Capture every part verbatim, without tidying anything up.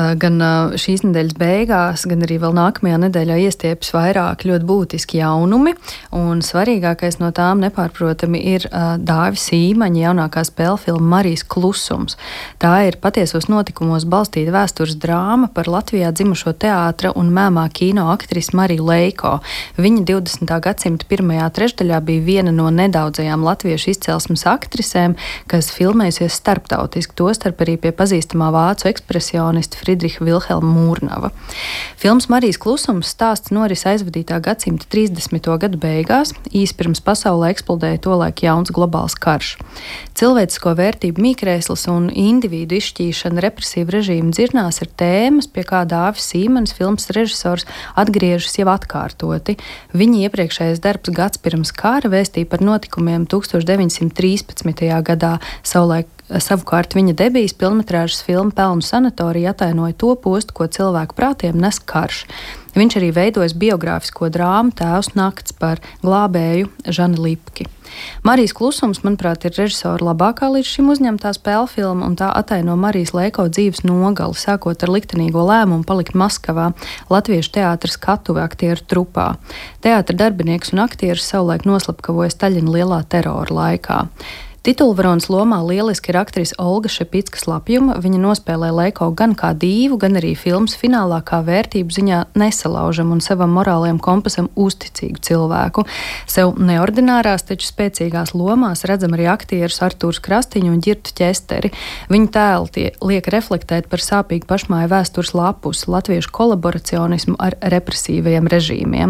gan šīs nedēļas beigās, gan arī vēl nākamajā nedēļā iestiepjas vairāk ļoti būtiski jaunumi, un svarīgākais no tām nepārprotami ir Dāvis Īmaņa jaunākā spēļu filma Marijas klusums. Tā ir patiesos notikumos balstīta vēstures drāma par Latvijā dzimušo teātra un mēmā kino aktrisi Mariju Leiko. Viņa divdesmitā gadsimta pirmajā trešdaļā bija viena no nedaudzajām latviešu izcelsmes aktrisēm, kas filmējusies starptautiski, tostarp arī pie pazīstamā vācu ekspresionista Friedriha Vilhelma Mūrnava. Filmas Marijas klusums stāsts noris aizvadītā gadsimta trīsdesmito gadu beigās, īsi pirms pasaulē eksplodēja tolaik jauns globāls karš. Cilvēcisko vērtību mīkrēsls un individu izšķīšana represīvu režīmu dzirnās ir tēmas, pie kā Dāvis Īmanis, filmas režisors, atgriežas jau atkārtoti. Viņa iepriekšējais darbs gads pirms kara vēstīja par notikumiem tūkstoš deviņsimt trīspadsmitajā gadā, savulaik Savukārt viņa debijas pilnmetrāžas filma Pelnu sanatorija atainoja to postu, ko cilvēku prātiem nes karš. Viņš arī veidojas biogrāfisko drāmu Tēvs nakts par glābēju Žani Lipki. Marijas klusums, manuprāt, ir režisora labākā līdz šim uzņemtā spēļu filma, un tā ataino Marijas Leiko dzīves nogali, sākot ar liktenīgo lēmumu palikt Maskavā, latviešu teātra skatuve aktieru trupā. Teātra darbinieks un aktieris savulaik noslapkavoja Staļina lielā terora laikā. Titulvaronas lomā lieliski ir aktrise Olga Šepicka-Slapjuma. Viņa nospēlē Leiko gan kā dīvu, gan arī filmas finālā kā vērtību ziņā nesalaužam un savam morālajam kompasam uzticīgu cilvēku. Sev neordinārās, taču spēcīgās lomās redzam arī aktierus Artūrs Krastiņu un Ģirtu Ķesteri. Viņu tēli tie liek reflektēt par sāpīgu pašmāju vēstures lapus, latviešu kolaboracionismu ar represīvajiem režīmiem.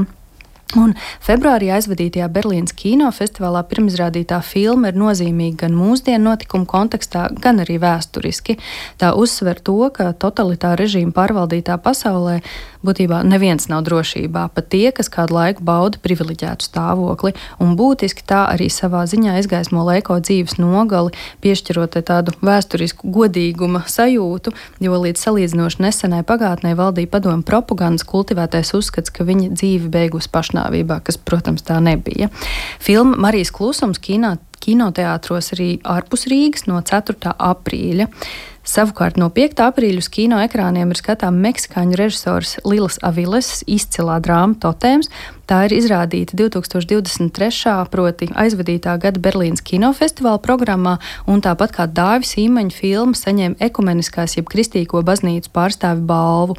Un februārī aizvadītajā Berlīnas kinofestivālā pirmizrādītā filma ir nozīmīga gan mūsdienu notikumu kontekstā, gan arī vēsturiski. Tā uzsver to, ka totalitāra režīma pārvaldītā pasaulē būtībā neviens nav drošībā, pat tie, kas kādu laiku bauda privileģētu stāvokli, un būtiski tā arī savā ziņā izgaismo Leiko dzīves nogali, piešķirot tādu vēsturisku godīguma sajūtu, jo līdz salīdzinoši nesenai pagātnē valdīja padomu propagandas kultivētais uzskats, ka viņa dzīve beigusi pašnāvībā, kas, protams, tā nebija. Filma Marijas klusums kino, kinoteātros arī ārpus Rīgas no ceturtā aprīļa. Savukārt no piektā aprīļa uz kino ekrāniem ir skatām meksikāņu režisors Lilas Aviles izcilā drāma Totēms. Tā ir izrādīta divtūkstoš divdesmit trešā proti aizvadītā gada Berlīnas kinofestivāla programmā, un tāpat kā Dāvis Īmaņa filma saņēma ekumeniskās jeb kristīgo baznīcu pārstāvi balvu.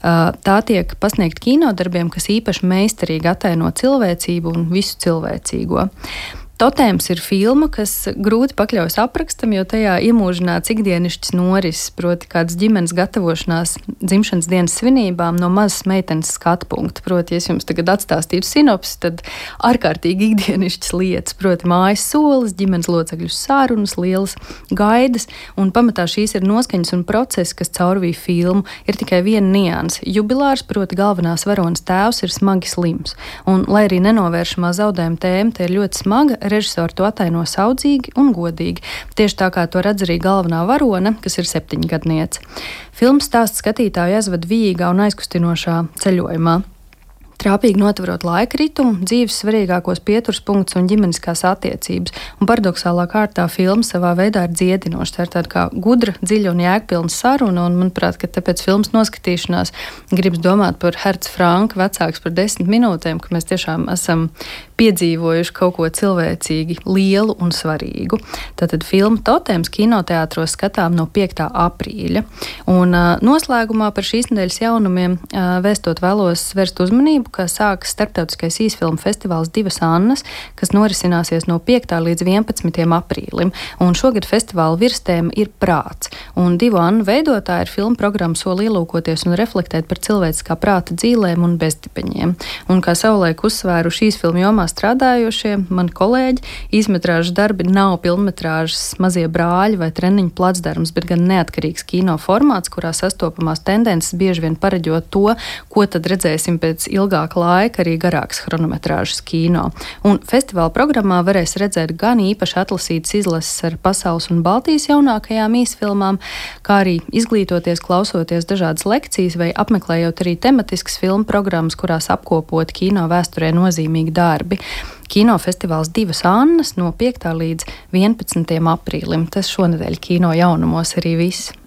Tā tiek pasniegta kinodarbiem, kas īpaši meistarīgi ataino cilvēcību un visu cilvēcīgo. Totēms ir filma, kas grūti pakļaujas aprakstam, jo tajā iemūžināts ikdienišķs norises, proti kādas ģimenes gatavošanās dzimšanas dienas svinībām no mazas meitenes skatu punkta. Proti, ja jums tagad atstāstītu sinopsi, tad ārkārtīgi ikdienišķas lietas, proti mājas solis, ģimenes locekļu sarunas, lielas gaidas, un pamatā šīs ir noskaņas un procesi, kas caurvīja filmu. Ir tikai viena nianse. Jubilārs, proti galvenās varonas tēvs, ir smagi slims. Un, lai arī nenovēršamā zaudējuma tēma, te ir ļoti smaga, režisori to ataino saudzīgi un godīgi. Tieši tā kā to redz arī galvenā varone, kas ir septiņgadniece. Filmas stāsts skatītāju aizved vijīgā un aizkustinošā ceļojumā. Trāpīgi notverot laika ritumu, dzīves svarīgākos pieturas punktus un ģimeniskās attiecības. Un paradoxālā kārtā filma savā veidā ir dziedinoša. Tā ir tāda kā gudra, dziļa un jēgpilna saruna, un manuprāt, ka tāpēc filmas noskatīšanās gribas domāt par Herca Franka Vecāks par desmit minūtēm, ka mēs tiešām esam piedzīvojuši kaut ko cilvēcīgi lielu un svarīgu. Tātad filma Totēms kinoteātros skatām no piektā aprīļa. Un uh, noslēgumā par šīs nedēļas jaunumiem uh, vēstot vēlos vērst uzmanību, ka sākas starptautiskais īsfilmu festivāls Divas Annas, kas norisināsies no piektā līdz vienpadsmitajam aprīlim. Un šogad festivāla virstēma ir prāts. Un Divu Annu veidotāji ir filmu programmu soli ielūkoties un reflektēt par cilvēciskā prāta dzīlēm un bezdibeņiem. Un kā savulaik uzsvēru šīs filmu jomā strādājošie, mani kolēģi, īsmetrāžas darbi nav pilnmetrāžas Mazie brāļi vai Treniņu placdarms, bet gan neatkarīgs kino formāts, kurā sastopamās tendences bieži vien pareģo to, ko tad redzēsim pēc ilgāk laika arī garāks chronometrāžas kino. Un festivāla programmā varēs redzēt gan īpaši atlasītas izlases ar pasaules un Baltijas jaunākajām īsfilmām, kā arī izglītoties, klausoties dažādas lekcijas vai apmeklējot arī tematiskas filmu programmas, kurās apkopot kino vēsturē nozīmīgi darbi. Kinofestivāls Divas Annas no piektā līdz vienpadsmitajam aprīlim. Tas šonedēļ kino jaunumos arī viss.